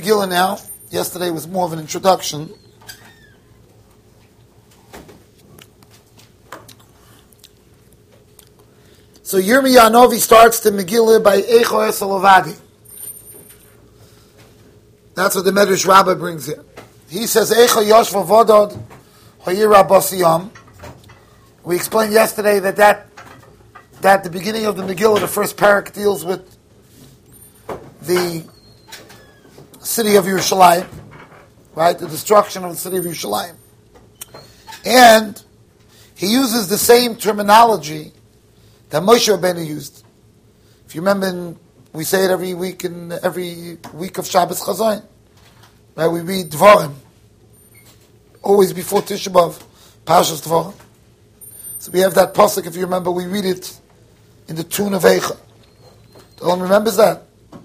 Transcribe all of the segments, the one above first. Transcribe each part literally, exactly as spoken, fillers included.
Megillah now. Yesterday was more of an introduction. So Yirmiyah Novi starts the Megillah by Eicho Esel Avadi. That's what the Medrash Rabbah brings in. He says Eicho Yoshva Vodod Hoyira Bosiyam. We explained yesterday that that that the beginning of the Megillah, the first parak, deals with the city of Yerushalayim, right? The destruction of the city of Yerushalayim. And he uses the same terminology that Moshe Rabbeinu used. If you remember, in, we say it every week in every week of Shabbos Chazon, right? We read Dvarim, always before Tisha B'Av, Parshas Dvarim. So we have that pasuk. If you remember, we read it in the tune of Eicha. Anyone remembers that?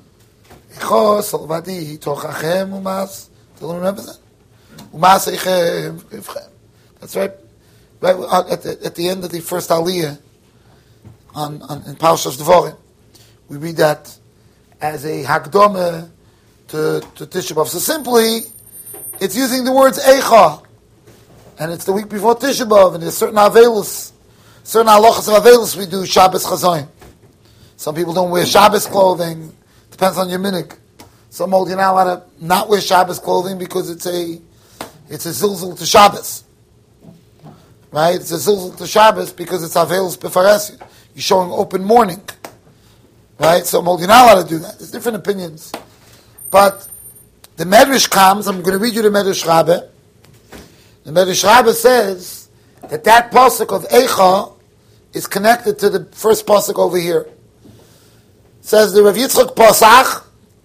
Eicha Salvadi Tochachem Umas. Anyone remembers that? Umas Eichem. That's right. Right at the, at the end of the first Aliyah on, on in Parshas Dvarim, we read that as a Hakdama to to Tisha B'Av. So simply, it's using the words Eicha, and it's the week before Tisha B'Av, and there's certain Avelus. Certain halachas of Avelus we do Shabbos Chazon. Some people don't wear Shabbos clothing. Depends on your minhag. Some hold you now how to not wear Shabbos clothing because it's a it's a zilzul to Shabbos. Right? It's a zilzul to Shabbos because it's Avelus Befaresia. You're showing open mourning. Right? Some hold you now how to do that. There's different opinions. But the Medrash comes, I'm going to read you the Medrash Rabbah. The Medrash Rabbah says that that pasuk of Eicha is connected to the first pasuk over here. It says the Rav Yitzchak Pasach,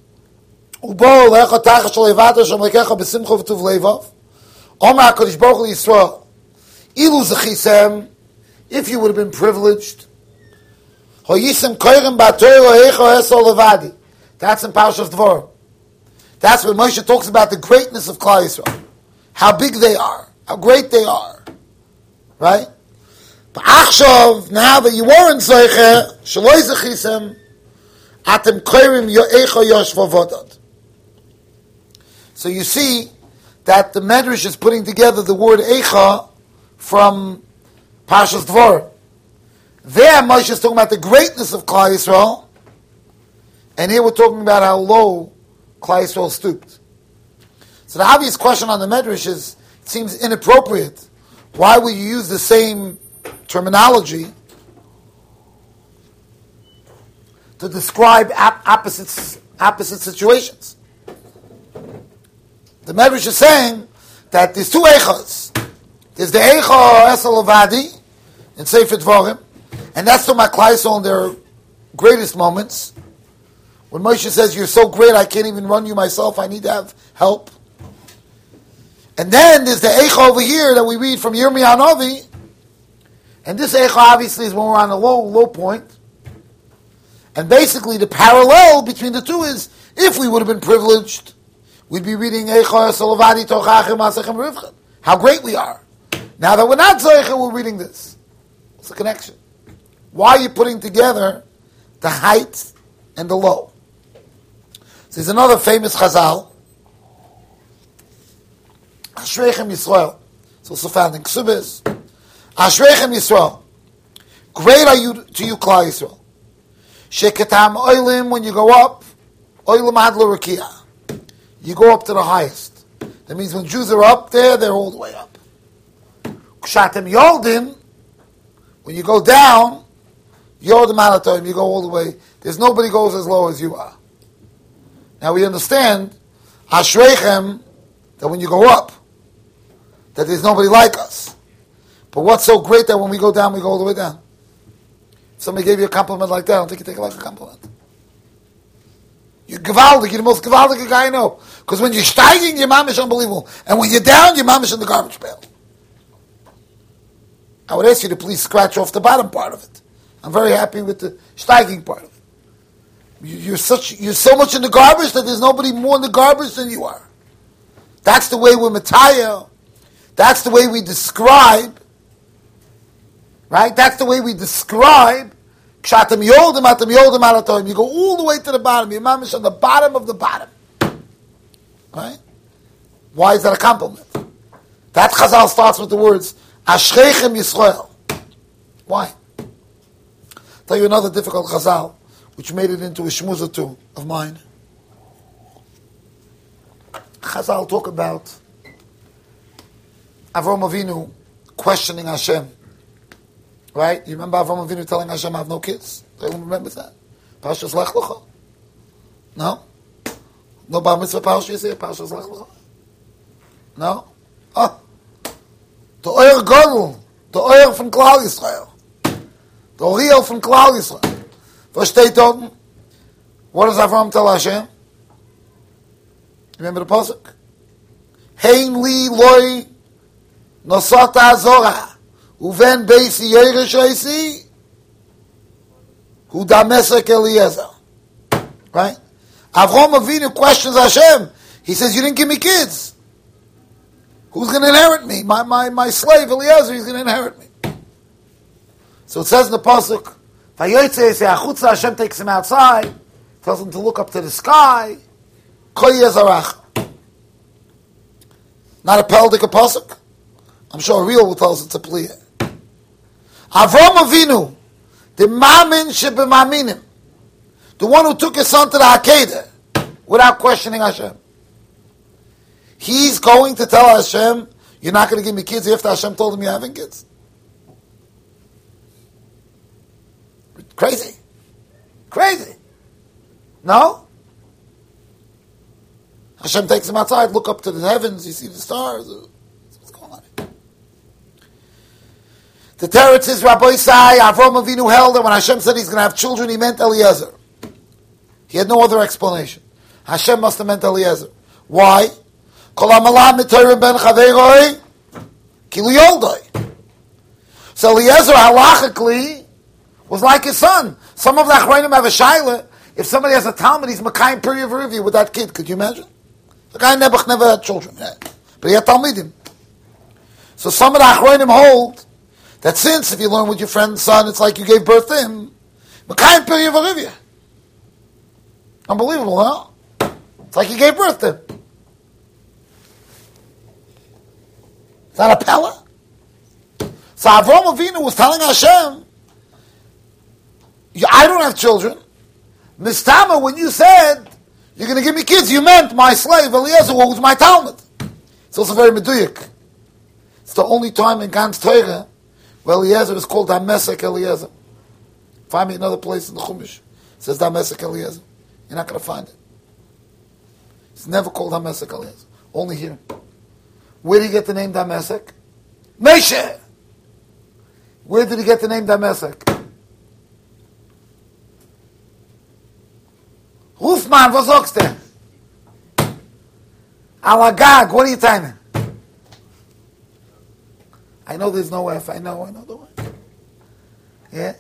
Ubo lecha tacha shel levata shel lekecha b'simcha v'tuv levav, Omar HaKadosh Baruch Hu Yisrael, Ilu zechisem, if you would have been privileged, Hoyisem koyrem b'atoyro Eicha esol levadi. That's in Parshas Dvarim. That's when Moshe talks about the greatness of Klal Yisrael, how big they are, how great they are, right? But achshav, now that you weren't zeicher, shaloi zechisem, atem koyrim yo'echa yoshva vodad. So you see that the Medrash is putting together the word Eicha from Parshas Dvarim. There, Moshe is talking about the greatness of Klal Yisrael, and here we're talking about how low Klal Yisrael stooped. So the obvious question on the Medrash is, it seems inappropriate. Why would you use the same terminology to describe ap- opposite, opposite situations? The Medrash is saying that there's two Eichas. There's the Eicha Esel Avadi in Sefer Dvarim, and that's to my Klal Yisrael in their greatest moments. When Moshe says, you're so great, I can't even run you myself, I need to have help. And then there's the Eicha over here that we read from Yirmiyah Novi. And this Eicha obviously is when we're on a low, low point. And basically the parallel between the two is, if we would have been privileged, we'd be reading Eicha Esel Avadi Tochachem Asechem Rivchem. How great we are. Now that we're not Zeicha, we're reading this. What's the connection? Why are you putting together the height and the low? So there's another famous Chazal, Ashreichem Yisrael. It's also found in Ksubis. Ashreichem Yisrael. Great are you to you, Klal Yisrael. Sheketam oilim, when you go up, oilim ad l'rakia. You go up to the highest. That means when Jews are up there, they're all the way up. Kshatem yoldim, when you go down, yoldim alatom, you go all the way. There's nobody goes as low as you are. Now we understand, Ashreichem, that when you go up, that there's nobody like us. But what's so great that when we go down, we go all the way down? If somebody gave you a compliment like that, I don't think you take it like a compliment. You're gewaldig, you're the most gewaldige guy I know. Because when you're steiging, your mom is unbelievable. And when you're down, your mom is in the garbage pail. I would ask you to please scratch off the bottom part of it. I'm very happy with the steiging part of it. You're such, you're so much in the garbage that there's nobody more in the garbage than you are. That's the way we're Mataya. That's the way we describe, right? That's the way we describe Kshatam Yodim Atam Yodim Alatom. You go all the way to the bottom. Your mom is on the bottom of the bottom. Right? Why is that a compliment? That Chazal starts with the words, Ashreichem Yisrael. Why? I'll tell you another difficult Chazal, which made it into a shmuzah too, of mine. Chazal talk about Avram Avinu questioning Hashem. Right? You remember Avram Avinu telling Hashem, I have no kids? Everyone remembers that? Parshas Lech Lecha. No? No bar mitzvah Parshas here? Parshas Lech Lecha? No? Oh. The Oyer Godel. The Oyer from Klal Yisrael. The Oriel from Klal Yisrael. Was steht dort? What does Avram tell Hashem? Remember the pasuk? Hein li loy nosata azora uven beisi yeresh oisi hu damesek Eliezer. Right? Avram Avinu questions Hashem. He says, you didn't give me kids. Who's going to inherit me? My, my, my slave Eliezer, he's going to inherit me. So it says in the pasuk, Vayotze Achutza, Hashem takes him outside, tells him to look up to the sky. Koy Yezarach. Not a peldik a pasuk. I'm sure a real will tell us it's a plea. Avram Avinu, the mamin shebemaminim, the one who took his son to the Akedah without questioning Hashem. He's going to tell Hashem, you're not going to give me kids after Hashem told him you're having kids. Crazy. Crazy. No? Hashem takes him outside, look up to the heavens, you see the stars. What's going on? The Teretz is Rabbi Isai, Avram Avinu held that when Hashem said he's going to have children, he meant Eliezer. He had no other explanation. Hashem must have meant Eliezer. Why? So Eliezer halachically was like his son. Some of the Achrayim have a shaila. If somebody has a Talmud, he's Makayim Period Review with that kid. Could you imagine? The guy Nebuch never had children, yeah. But he had Talmidim. So some of the Achrayim hold that since if you learn with your friend's son, it's like you gave birth to him. Makayim Period Review. Unbelievable, huh? It's like you gave birth to him. Is that a Pella? So Avram Avinu was telling Hashem, I don't have children. Mistama, when you said, you're going to give me kids, you meant my slave, Eliezer, who was my Talmud. It's also very meduyik. It's the only time in Gans Torah where Eliezer is called Damesek Eliezer. Find me another place in the Chumash. It says Damesek Eliezer. You're not going to find it. It's never called Damesek Eliezer. Only here. Where did he get the name Damesek? Moshe! Where did he get the name Damesek? Rufman, was sagst du? Alagag, what are you telling me? I know there's no F. I know, I know the way. Yeah?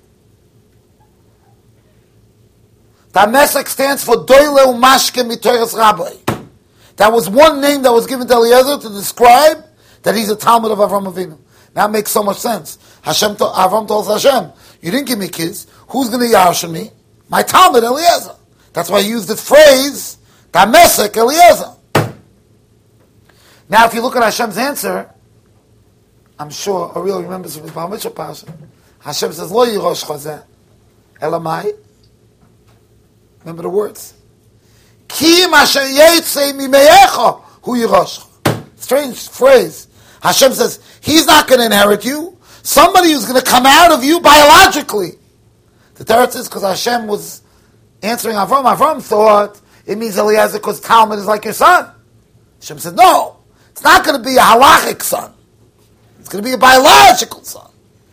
Damesek stands for Doile Umashke Mitoras Rabbi. That was one name that was given to Eliezer to describe that he's a Talmud of Avram Avinu. That makes so much sense. Hashem, to, Avram told Hashem, you didn't give me kids. Who's going to yarshin me? My Talmud, Eliezer. That's why I used the phrase, Damesek Eliezer. Now, if you look at Hashem's answer, I'm sure Ariel remembers from his Bar Mitzvah Pasha. Hashem says, Lo yirosh chazeh, elamai. Remember the words? Ki masher yetzei mimeyecha hu yirosh. Strange phrase. Hashem says, he's not going to inherit you. Somebody who's going to come out of you biologically. The teretz is because Hashem was answering Avram. Avram thought it means Eliezer because Talmud is like your son. Hashem said, no, it's not going to be a halachic son. It's going to be a biological son.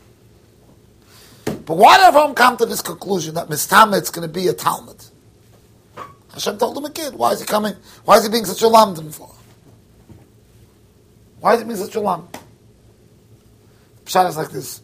But why did Avram come to this conclusion that Mistama it's going to be a Talmud? Hashem told him a kid. Why is he coming? Why is he being such a lamdan for? Why is he being such a lamdan? The pshat is like this.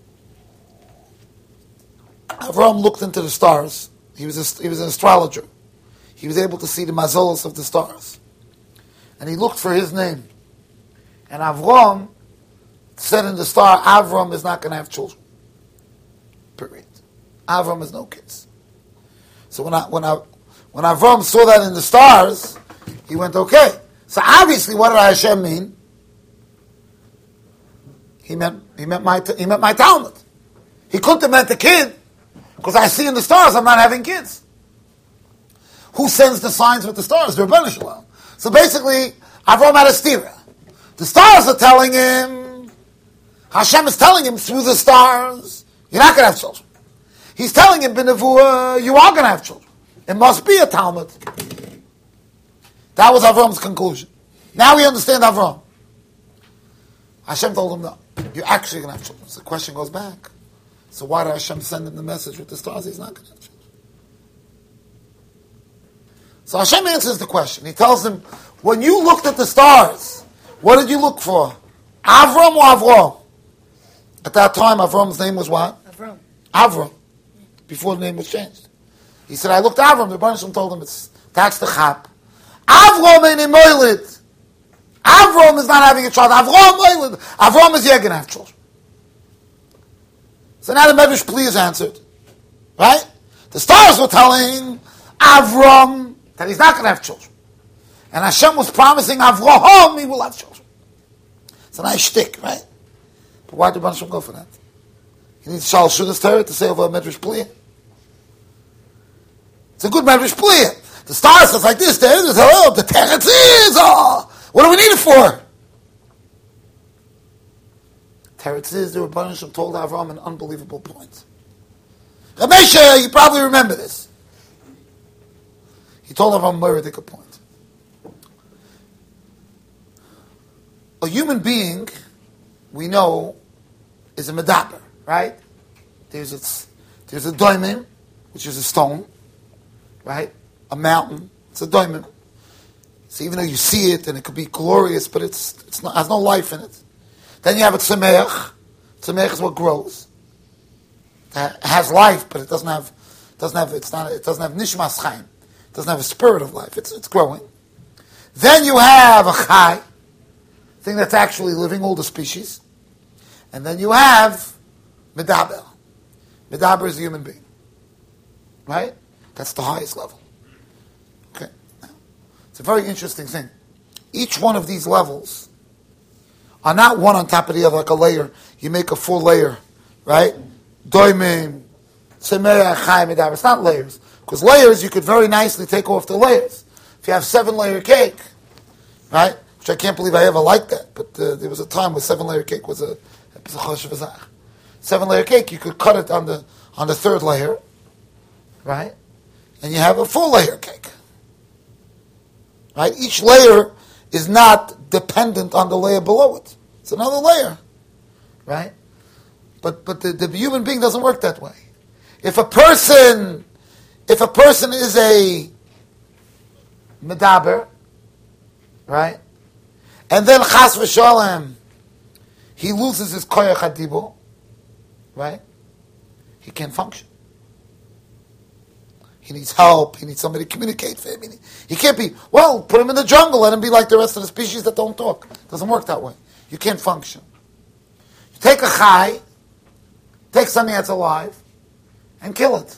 Avram looked into the stars. He was a, he was an astrologer. He was able to see the mazolos of the stars. And he looked for his name. And Avram said in the star, Avram is not going to have children. Period. Avram has no kids. So when I, when I, when Avram saw that in the stars, He went, okay. So obviously, what did Hashem mean? He meant he meant my he meant my Talmud. He couldn't have meant the kid, because I see in the stars I'm not having kids. Who sends the signs with the stars? The Rebbeinu Shalom. So basically, Avram had a stira. The stars are telling him, Hashem is telling him through the stars, you're not going to have children. He's telling him, B'nevuah, you are going to have children. It must be a Talmud. That was Avram's conclusion. Now we understand Avram. Hashem told him, no, you're actually going to have children. So the question goes back. So why did Hashem send him the message with the stars? He's not going to have children. So Hashem answers the question. He tells him, when you looked at the stars, what did you look for? Avram or Avram? At that time, Avram's name was what? Avram. Avram. Before the name was changed. He said, I looked at Avram. The Rebbeinu told him, it's, that's the chap. Avram ain't moiled. Avram is not having a child. Avram moiled. Avram is yet going to have children. So now the Medrash Pli is answered. Right? The stars were telling Avram that he's not going to have children. And Hashem was promising Avraham he will have children. It's a nice shtick, right? But why did Hashem go for that? He needs Shal Shudas Torah to say over a Medrash Pli. It's a good Medrash Pli. The star says like this, there is, oh, the teretz is, oh, what do we need it for? Teretz is, the Rebbeinu Shalom told Avram an unbelievable point. Ramesha, you probably remember this. He told Avram a very ridiculous point. A human being, we know, is a medaber, right? There's a, there's a diamond, which is a stone, right? A mountain, it's a diamond. So even though you see it and it could be glorious, but it's it's not has no life in it. Then you have a tzemeach. Tzemeach is what grows. It has life, but it doesn't have doesn't have it's not it doesn't have nishmas chaim. It doesn't have a spirit of life. It's it's growing. Then you have a chai, thing that's actually living, all the species. And then you have medaber. Medaber is a human being. Right? That's the highest level. Okay. Now, it's a very interesting thing. Each one of these levels are not one on top of the other, like a layer. You make a full layer, right? Doimim, Tzemeach, Chai, Medaber. It's not layers. Because layers, you could very nicely take off the layers. If you have seven-layer cake, right? Which I can't believe I ever liked that. But uh, there was a time where seven-layer cake was a seven-layer cake. You could cut it on the on the third layer, right? And you have a full layer cake. Right? Each layer is not dependent on the layer below it. It's another layer. Right? But but the, the human being doesn't work that way. If a person if a person is a medaber, right? And then chas v'sholem, he loses his koyach hadibur, right? He can't function. He needs help. He needs somebody to communicate for him. He, he can't be, well, put him in the jungle, let him be like the rest of the species that don't talk. It doesn't work that way. You can't function. You take a chai, take something that's alive, and kill it.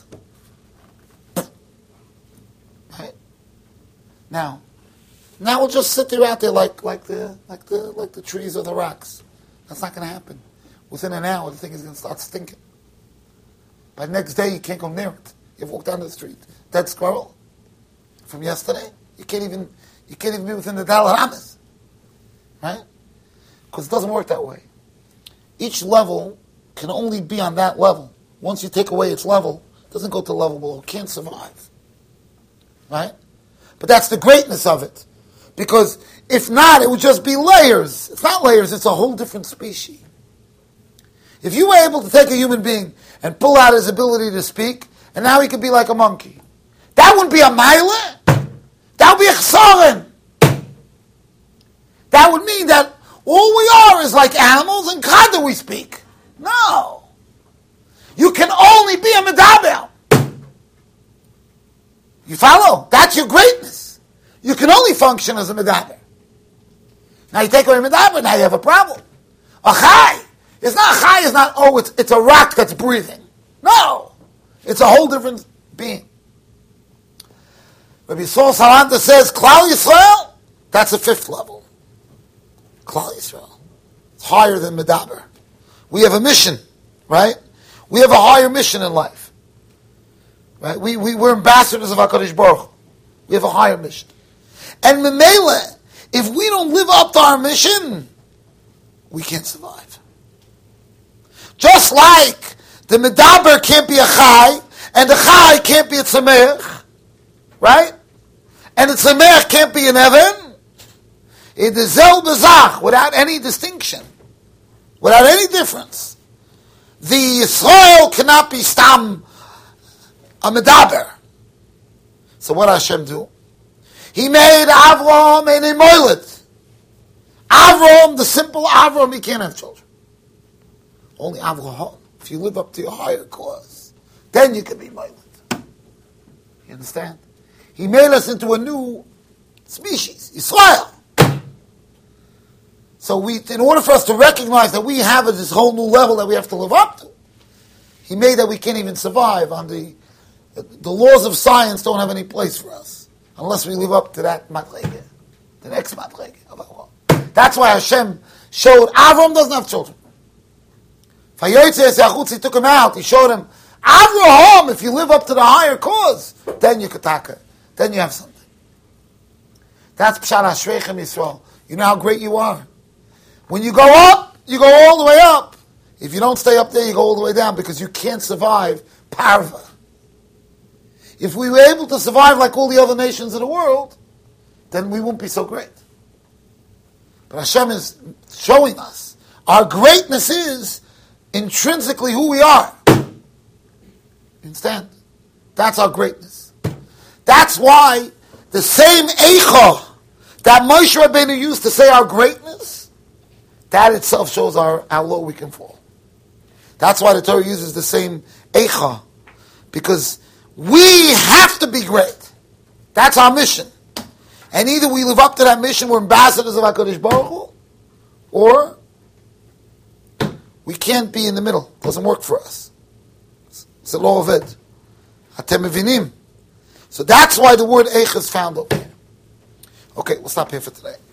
Right? Now, now we'll just sit there out there like like the like the like the trees or the rocks. That's not going to happen. Within an hour, the thing is going to start stinking. By the next day, you can't go near it. You walk down the street, dead squirrel from yesterday. You can't even you can't even be within the Dalai Lamas, right? Because it doesn't work that way. Each level can only be on that level. Once you take away its level, it doesn't go to the level below. It can't survive, right? But that's the greatness of it, because if not, it would just be layers. It's not layers; it's a whole different species. If you were able to take a human being and pull out his ability to speak, and now he could be like a monkey, that wouldn't be a maila. That would be a chsaron. That would mean that all we are is like animals, and kada we speak. No. You can only be a medaber. You follow? That's your greatness. You can only function as a medaber. Now you take away a medaber, now you have a problem. A chai. It's not a chai, it's not, oh, it's, it's a rock that's breathing. No. It's a whole different being. Rabbi Yisrael Saranta says, Klal Yisrael, that's a fifth level. Klal Yisrael. It's higher than Medaber. We have a mission, right? We have a higher mission in life. Right? We, we, we're ambassadors of HaKadosh Baruch Hu. We have a higher mission. And Memele, if we don't live up to our mission, we can't survive. Just like the Medaber can't be a Chai, and the Chai can't be a Tzemech, right? And the Tzemech can't be an Evan. It is Zel Bezach, without any distinction, without any difference. The Yisrael cannot be Stam a Medaber. So what Hashem do? He made Avraham and a Moiled. Avraham, the simple Avraham, he can't have children. Only Avraham. If you live up to your higher cause, then you can be Moiled. You understand? He made us into a new species, Yisrael. So we, in order for us to recognize that we have this whole new level that we have to live up to, he made that we can't even survive on the The laws of science don't have any place for us unless we live up to that madrege, the next madrege of Allah. That's why Hashem showed Avram doesn't have children. He took him out. He showed him Avraham. If you live up to the higher cause, then you kataka, then you have something. That's Pshat Ashreichem Yisrael. You know how great you are. When you go up, you go all the way up. If you don't stay up there, you go all the way down because you can't survive parva. If we were able to survive like all the other nations of the world, then we wouldn't be so great. But Hashem is showing us our greatness is intrinsically who we are. You understand? That's our greatness. That's why the same Eicha that Moshe Rabbeinu used to say our greatness, that itself shows our, how low we can fall. That's why the Torah uses the same Eicha, because we have to be great. That's our mission. And either we live up to that mission, we're ambassadors of HaKadosh Baruch Hu, or we can't be in the middle. It doesn't work for us. It's a law of it. Atem mevinim. So that's why the word Eich is found over here. Okay, we'll stop here for today.